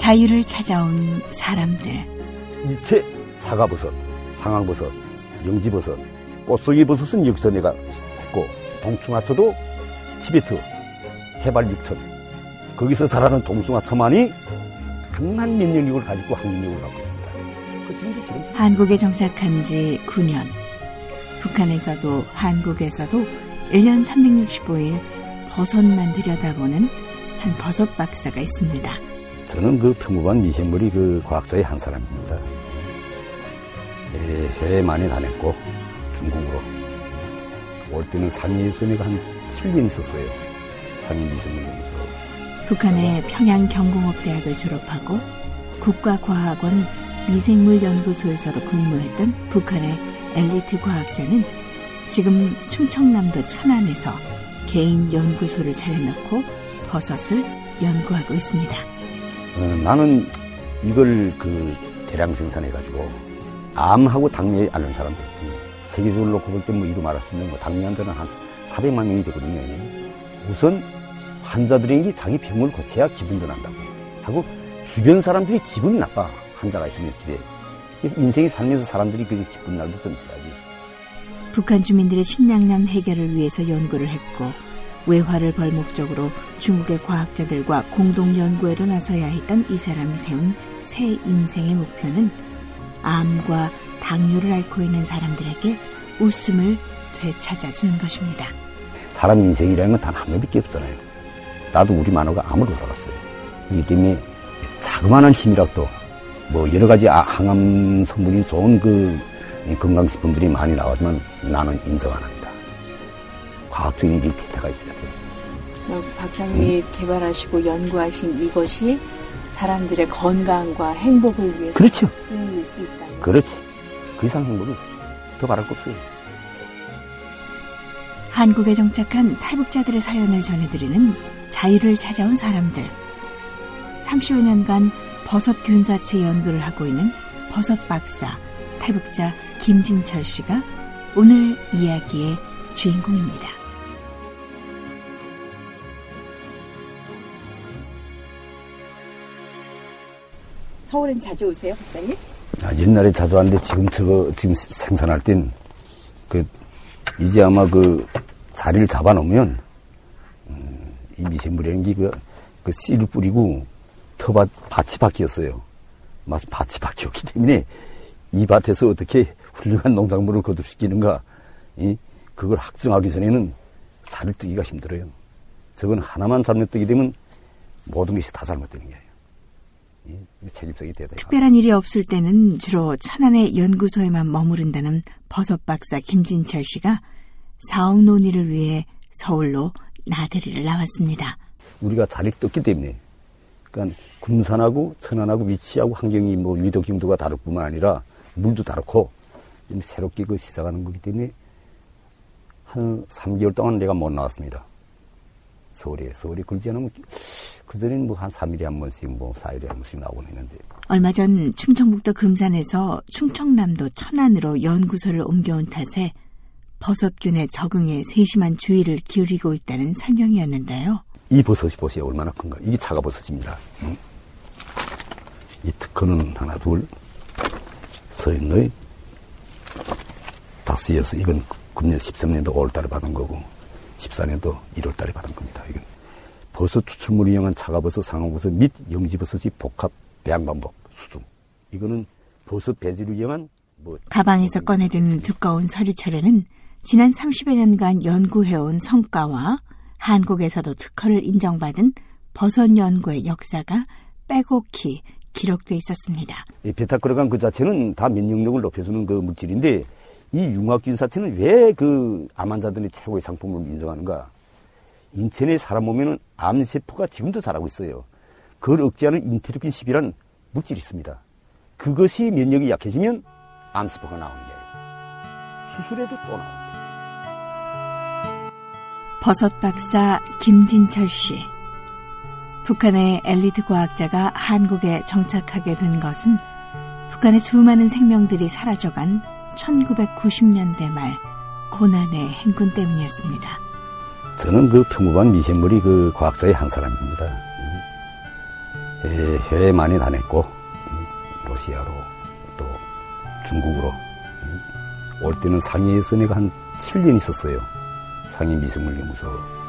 자유를 찾아온 사람들. 일체 사과버섯, 상황버섯, 영지버섯, 꽃송이버섯은 여기서 내가 했고, 동충하초도 티베트 해발 6,000 거기서 자라는 동숭하초만이 강한 면역력을 가지고 항균력을 갖고 있습니다. 지금 한국에 정착한 지 9년. 북한에서도 한국에서도 1년 365일 버섯만 들여다보는 한 버섯 박사가 있습니다. 저는 그 평범한 미생물이 그 과학자의 한 사람입니다. 해외 많이 다녔고 중국으로 올 때는 상해에서 내가 한 7년 있었어요. 상해 미생물연구소. 북한의 평양경공업대학을 졸업하고 국가과학원 미생물연구소에서도 근무했던 북한의 엘리트 과학자는 지금 충청남도 천안에서 개인 연구소를 차려놓고 버섯을 연구하고 있습니다. 나는 이걸 대량 생산해가지고 암하고 당뇨에 앓는 사람들 있지. 세계적으로 놓고 볼 때 이루 말할 수 있는 당뇨 환자는 한 400만 명이 되거든요. 우선 환자들에게 자기 병을 고쳐야 기분도 난다고 하고 주변 사람들이 기분이 나빠. 환자가 있으면 집에. 인생이 살면서 사람들이 기쁜 날도 좀 있어야지. 북한 주민들의 식량난 해결을 위해서 연구를 했고 외화를 벌 목적으로 중국의 과학자들과 공동 연구에도 나서야 했던 이 사람이 세운 새 인생의 목표는 암과 당뇨를 앓고 있는 사람들에게 웃음을 되찾아주는 것입니다. 사람 인생이라는 건 단 한 번밖에 없잖아요. 나도 우리 만화가 암을 올라갔어요. 이기 때문에 자그마한 힘이라도 여러 가지 항암 성분이 좋은 건강식품들이 많이 나오지만 나는 인정 안 합니다. 과학적인 기태가 있어야 돼요. 박사님이 개발하시고 연구하신 이것이 사람들의 건강과 행복을 위해서 그렇죠. 쓰일 수 있다. 그렇지. 그 이상 행복이 없어. 더 바랄 거 없어요. 한국에 정착한 탈북자들의 사연을 전해드리는 자유를 찾아온 사람들. 30여 년간 버섯 균사체 연구를 하고 있는 버섯 박사, 탈북자 김진철 씨가 오늘 이야기의 주인공입니다. 서울엔 자주 오세요, 박사님? 옛날에 자주 왔는데 지금 생산할 땐 이제 아마 자리를 잡아놓으면 이 미생물이라는 게 씨를 뿌리고 밭이 바뀌었어요. 밭이 바뀌었기 때문에 이 밭에서 어떻게 훌륭한 농작물을 거두시키는가, 그걸 확정하기 전에는 살을 뜨기가 힘들어요. 저건 하나만 잘못되게 되면 모든 것이 다 잘못되는 거예요. 책임성이 대단히 특별한 일이 없을 때는 주로 천안의 연구소에만 머무른다는 버섯 박사 김진철 씨가 사업 논의를 위해 서울로 나들이를 나왔습니다. 우리가 자리를 떴기 때문에, 그러니까 군산하고 천안하고 위치하고 환경이 위도 기온도가 다를 뿐만 아니라 물도 다르고 새롭게 시작하는 거기 때문에 한 3개월 동안 내가 못 나왔습니다. 서울에 걸지 않으면 그전에는 한 3일에 한 번씩 4일에 한 번씩 나오곤 했는데. 얼마 전 충청북도 금산에서 충청남도 천안으로 연구소를 옮겨온 탓에 버섯균의 적응에 세심한 주의를 기울이고 있다는 설명이었는데요. 이 버섯이 보세요. 얼마나 큰가. 이게 차가버섯입니다. 이 특허는 하나, 둘, 서인의 5, 6. 이건 금년 13년도 5월달에 받은 거고 14년도 1월달에 받은 겁니다. 이건 버섯 추출물을 이용한 차가버섯, 상황버섯 및 영지버섯이 복합 배양방법 수중. 이거는 버섯 배지를 이용한 가방에서 꺼내든 두꺼운 서류철에는 지난 30여 년간 연구해온 성과와 한국에서도 특허를 인정받은 버섯 연구의 역사가 빼곡히 기록돼 있었습니다. 이 베타크로간 자체는 다 면역력을 높여주는 물질인데 이 융합균사체는 왜 암 환자들의 최고의 상품으로 인정하는가? 인체 내 사람 몸에는 암세포가 지금도 자라고 있어요. 그걸 억제하는 인터루킨 10이라는 물질이 있습니다. 그것이 면역이 약해지면 암세포가 나오는 거예요. 수술해도 또 나옵니다. 버섯 박사 김진철 씨. 북한의 엘리트 과학자가 한국에 정착하게 된 것은 북한의 수많은 생명들이 사라져간 1990년대 말 고난의 행군 때문이었습니다. 저는 평범한 미생물이 과학자의 한 사람입니다. 해외 많이 다녔고, 러시아로 또 중국으로. 올 때는 상해에서 내가 한 7년 있었어요. 상해 미생물연구소.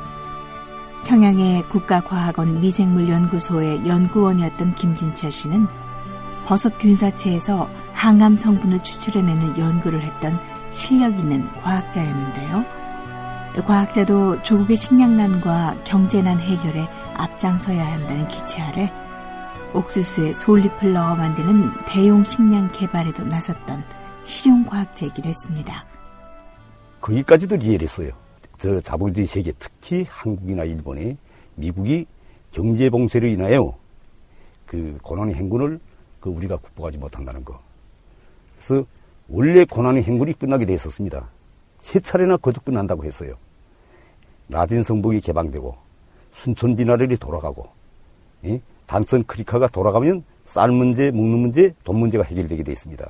평양의 국가과학원 미생물연구소의 연구원이었던 김진철 씨는 버섯 균사체에서 항암 성분을 추출해내는 연구를 했던 실력 있는 과학자였는데요. 과학자도 조국의 식량난과 경제난 해결에 앞장서야 한다는 기치 아래 옥수수에 솔잎을 넣어 만드는 대용 식량 개발에도 나섰던 실용과학자이기도 했습니다. 거기까지도 리얼했어요. 저 자본주의 세계, 특히 한국이나 일본에 미국이 경제 봉쇄로 인하여 그 고난의 행군을 우리가 극복하지 못한다는 거. 그래서 원래 고난의 행군이 끝나게 돼 있었습니다. 3차례나 거듭 끝난다고 했어요. 낮은 성북이 개방되고 순천 비나렐이 돌아가고 단선 크리카가 돌아가면 쌀 문제, 먹는 문제, 돈 문제가 해결되게 돼 있습니다.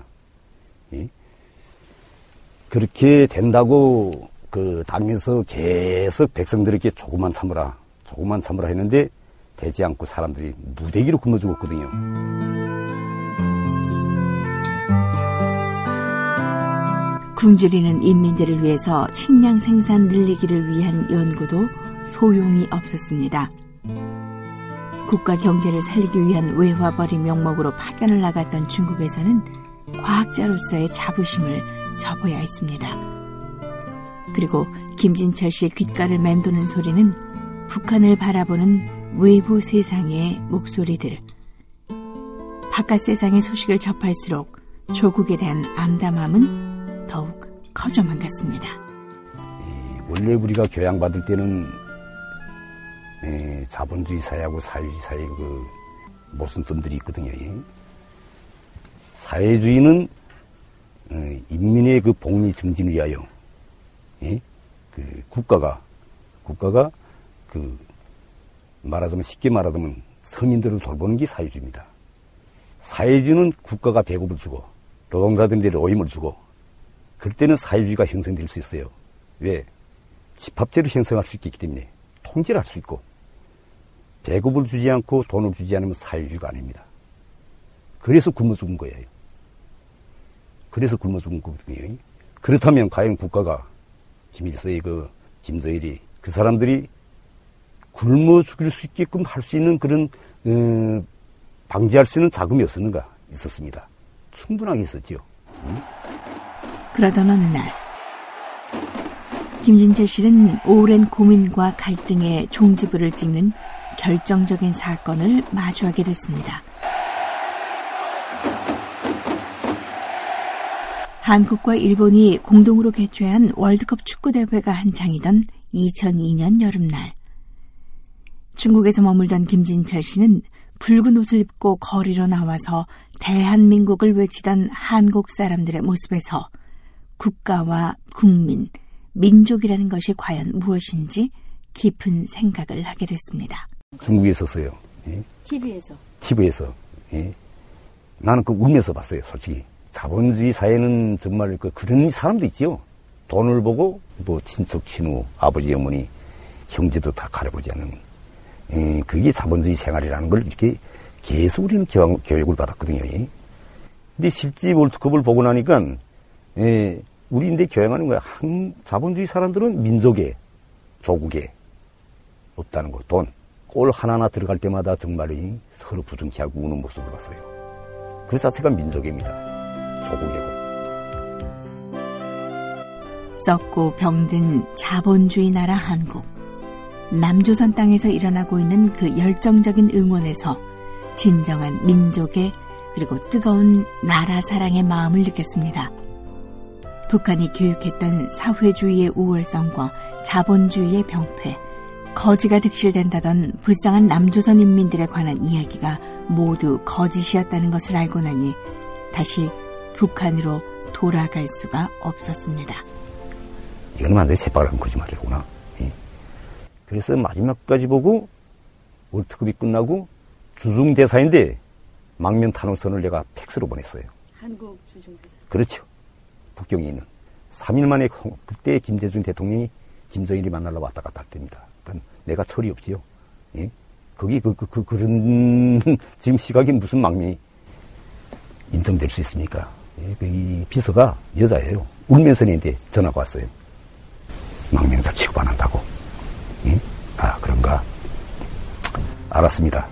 그렇게 된다고 그 당에서 계속 백성들에게 조금만 참으라 했는데 되지 않고 사람들이 무대기로 굶어 죽었거든요. 굶주리는 인민들을 위해서 식량 생산 늘리기를 위한 연구도 소용이 없었습니다. 국가 경제를 살리기 위한 외화벌이 명목으로 파견을 나갔던 중국에서는 과학자로서의 자부심을 접어야 했습니다. 그리고 김진철 씨의 귓가를 맴도는 소리는 북한을 바라보는 외부 세상의 목소리들. 바깥 세상의 소식을 접할수록 조국에 대한 암담함은 더욱 커져만 갔습니다. 원래 우리가 교양받을 때는 자본주의 사회하고 사회주의 사회의 그 모순점들이 있거든요. 사회주의는 인민의 그 복리 증진을 위하여 그 국가가 그 말하자면 쉽게 말하자면 서민들을 돌보는 게 사회주의입니다. 사회주의는 국가가 배급을 주고 노동자들에게 로임을 주고 그럴 때는 사회주의가 형성될 수 있어요. 왜? 집합제를 형성할 수 있기 때문에 통제를 할 수 있고 배급을 주지 않고 돈을 주지 않으면 사회주의가 아닙니다. 그래서 굶어 죽은 거예요. 그래서 굶어 죽은 거거든요. 그렇다면 과연 국가가 김일성의 그 김정일이 그 사람들이 굶어 죽일 수 있게끔 할 수 있는 그런 방지할 수 있는 자금이 없었는가? 있었습니다. 충분하게 있었지요. 그러던 어느 날 김진철 씨는 오랜 고민과 갈등의 종지부를 찍는 결정적인 사건을 마주하게 됐습니다. 한국과 일본이 공동으로 개최한 월드컵 축구대회가 한창이던 2002년 여름날 중국에서 머물던 김진철 씨는 붉은 옷을 입고 거리로 나와서 대한민국을 외치던 한국 사람들의 모습에서 국가와 국민, 민족이라는 것이 과연 무엇인지 깊은 생각을 하게 됐습니다. 중국에 있었어요. TV에서. 나는 그 울면서 봤어요, 솔직히. 자본주의 사회는 정말 그런 사람도 있지요. 돈을 보고 뭐 친척, 친구, 아버지, 어머니, 형제도 다 가려보지 않는 그게 자본주의 생활이라는 걸 이렇게 계속 우리는 교육을 받았거든요. 근데 실제 월드컵을 보고 나니까 우리인데 교양하는 거야. 자본주의 사람들은 민족에, 조국에 없다는 거. 돈. 골 하나하나 들어갈 때마다 정말 서로 부둥키하고 우는 모습을 봤어요. 그 자체가 민족입니다. 조국이고. 썩고 병든 자본주의 나라 한국. 남조선 땅에서 일어나고 있는 그 열정적인 응원에서 진정한 민족의 그리고 뜨거운 나라 사랑의 마음을 느꼈습니다. 북한이 교육했던 사회주의의 우월성과 자본주의의 병폐, 거지가 득실된다던 불쌍한 남조선 인민들에 관한 이야기가 모두 거짓이었다는 것을 알고 나니 다시 북한으로 돌아갈 수가 없었습니다. 이건 완전히 새빨간 거짓말이구나. 그래서 마지막까지 보고 월드컵이 끝나고 주중대사인데 망명 탄원선을 내가 팩스로 보냈어요. 한국 주중대사. 그렇죠. 북경에 있는. 3일 만에 그때 김대중 대통령이 김정일이 만나러 왔다 갔다 할 때입니다. 그러니까 내가 철이 없지요. 거기 그런 지금 시각이 무슨 망명이 인정될 수 있습니까? 이 비서가 여자예요. 울면서 내한테 전화가 왔어요. 망명자 취급 안 한다고. 응? 아, 그런가? 알았습니다.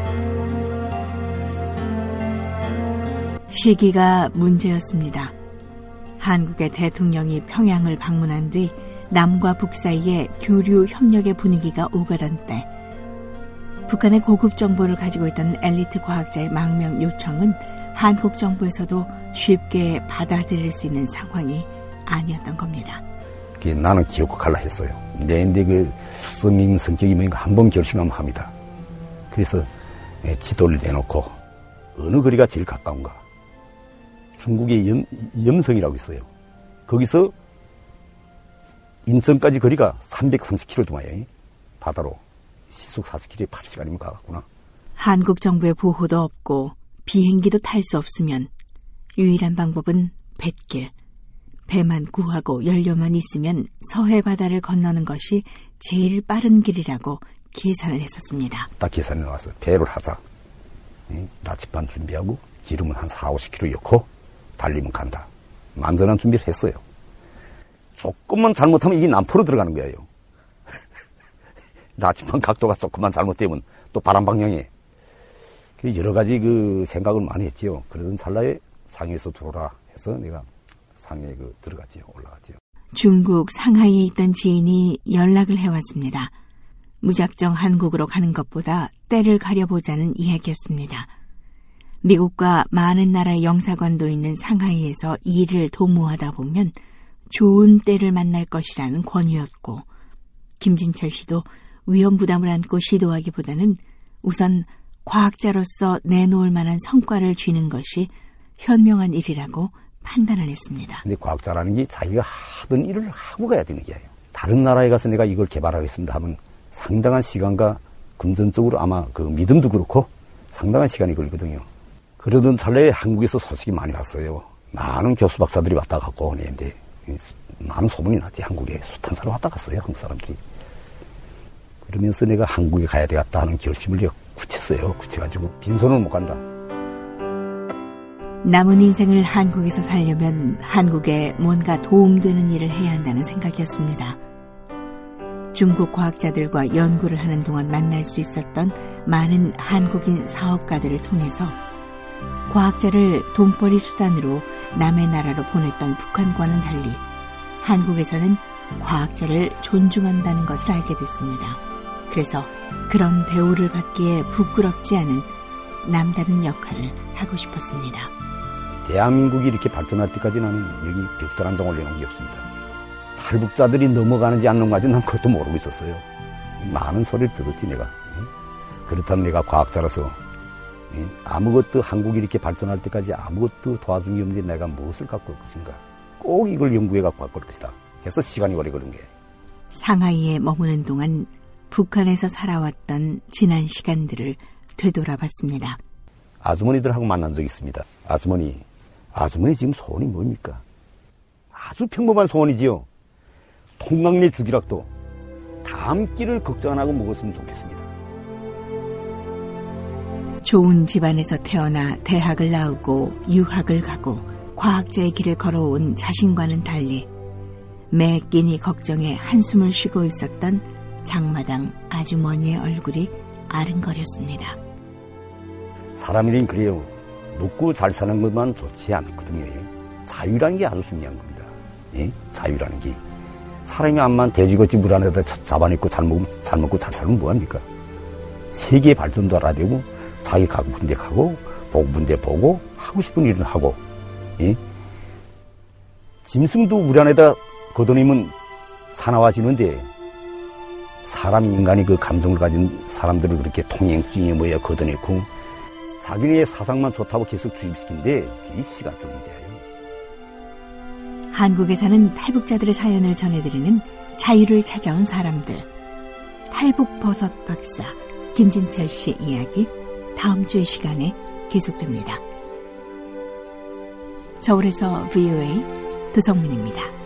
시기가 문제였습니다. 한국의 대통령이 평양을 방문한 뒤 남과 북 사이에 교류 협력의 분위기가 오가던 때 북한의 고급 정보를 가지고 있던 엘리트 과학자의 망명 요청은 한국 정부에서도 쉽게 받아들일 수 있는 상황이 아니었던 겁니다. 나는 기어코 갈라 했어요. 근데 그 수성인 성격이 뭔가 한번 결심하면 합니다. 그래서 지도를 내놓고 어느 거리가 제일 가까운가? 중국의 염성이라고 있어요. 거기서 인천까지 거리가 330km 동안이에요. 바다로 시속 40km에 8시간이면 가겠구나. 한국 정부의 보호도 없고 비행기도 탈 수 없으면 유일한 방법은 뱃길. 배만 구하고 연료만 있으면 서해 바다를 건너는 것이 제일 빠른 길이라고 계산을 했었습니다. 딱 계산해 나왔어요. 배를 하자. 라치판 준비하고 기름은 한 40-50kg 넣고 달리면 간다. 만전한 준비를 했어요. 조금만 잘못하면 이게 남포로 들어가는 거예요. 라치판 각도가 조금만 잘못되면 또 바람 방향에 여러 가지 그 생각을 많이 했지요. 그러던 찰나에 상해에서 들어오라 해서 내가 상해에 들어갔지요. 올라갔지요. 중국 상하이에 있던 지인이 연락을 해왔습니다. 무작정 한국으로 가는 것보다 때를 가려보자는 이야기였습니다. 미국과 많은 나라의 영사관도 있는 상하이에서 일을 도모하다 보면 좋은 때를 만날 것이라는 권유였고 김진철 씨도 위험 부담을 안고 시도하기보다는 우선 과학자로서 내놓을 만한 성과를 쥐는 것이 현명한 일이라고 판단을 했습니다. 근데 과학자라는 게 자기가 하던 일을 하고 가야 되는 게예요. 다른 나라에 가서 내가 이걸 개발하겠습니다 하면 상당한 시간과 금전적으로 아마 그 믿음도 그렇고 상당한 시간이 걸리거든요. 그러던 찰나에 한국에서 소식이 많이 왔어요. 많은 교수 박사들이 왔다 갔고 근데 많은 소문이 났지. 한국에 수탄사로 왔다 갔어요. 한국 사람들이. 그러면서 내가 한국에 가야 되겠다 하는 결심을 굳혔어요. 굳혀가지고 빈손을 못 간다. 남은 인생을 한국에서 살려면 한국에 뭔가 도움되는 일을 해야 한다는 생각이었습니다. 중국 과학자들과 연구를 하는 동안 만날 수 있었던 많은 한국인 사업가들을 통해서 과학자를 돈벌이 수단으로 남의 나라로 보냈던 북한과는 달리 한국에서는 과학자를 존중한다는 것을 알게 됐습니다. 그래서 그런 대우를 받기에 부끄럽지 않은 남다른 역할을 하고 싶었습니다. 대한민국이 이렇게 발전할 때까지 나는 여기 벽돌 한 장 올려놓은 게 없습니다. 탈북자들이 넘어가는지 안 넘어가는지 난 그것도 모르고 있었어요. 많은 소리를 들었지 내가. 그렇다면 내가 과학자라서 아무것도 한국이 이렇게 발전할 때까지 아무것도 도와준 게 없는데 내가 무엇을 갖고 올 것인가. 꼭 이걸 연구해 갖고 갖고 올 것이다. 해서 시간이 오래 걸린 거예요. 상하이에 머무는 동안 북한에서 살아왔던 지난 시간들을 되돌아봤습니다. 아주머니들하고 만난 적이 있습니다. 아주머니 지금 소원이 뭡니까? 아주 평범한 소원이지요. 통강내 죽이락도 다음 끼를 걱정 안 하고 먹었으면 좋겠습니다. 좋은 집안에서 태어나 대학을 나오고 유학을 가고 과학자의 길을 걸어온 자신과는 달리 매 끼니 걱정에 한숨을 쉬고 있었던 장마당 아주머니의 얼굴이 아른거렸습니다. 사람이란 그래요. 먹고 잘 사는 것만 좋지 않거든요. 자유라는 게 아주 중요한 겁니다. 예? 자유라는 게. 사람이 암만 돼지고치 물 안에다 잡아내고 잘 먹고 잘 살면 뭐합니까? 세계의 발전도 알아야 되고 자기 가고 싶은 데 가고 보고 싶은 데 보고 하고 싶은 일을 하고 예? 짐승도 물 안에다 걷어내면 사나워지는데 사람 인간이 그 감정을 가진 사람들을 그렇게 통행증에 뭐야 걷어내고 자기네의 사상만 좋다고 계속 주입시킨데 그게 시간적 문제예요. 한국에 사는 탈북자들의 사연을 전해드리는 자유를 찾아온 사람들. 탈북버섯 박사 김진철 씨 이야기 다음 주 이 시간에 계속됩니다. 서울에서 VOA 도성민입니다.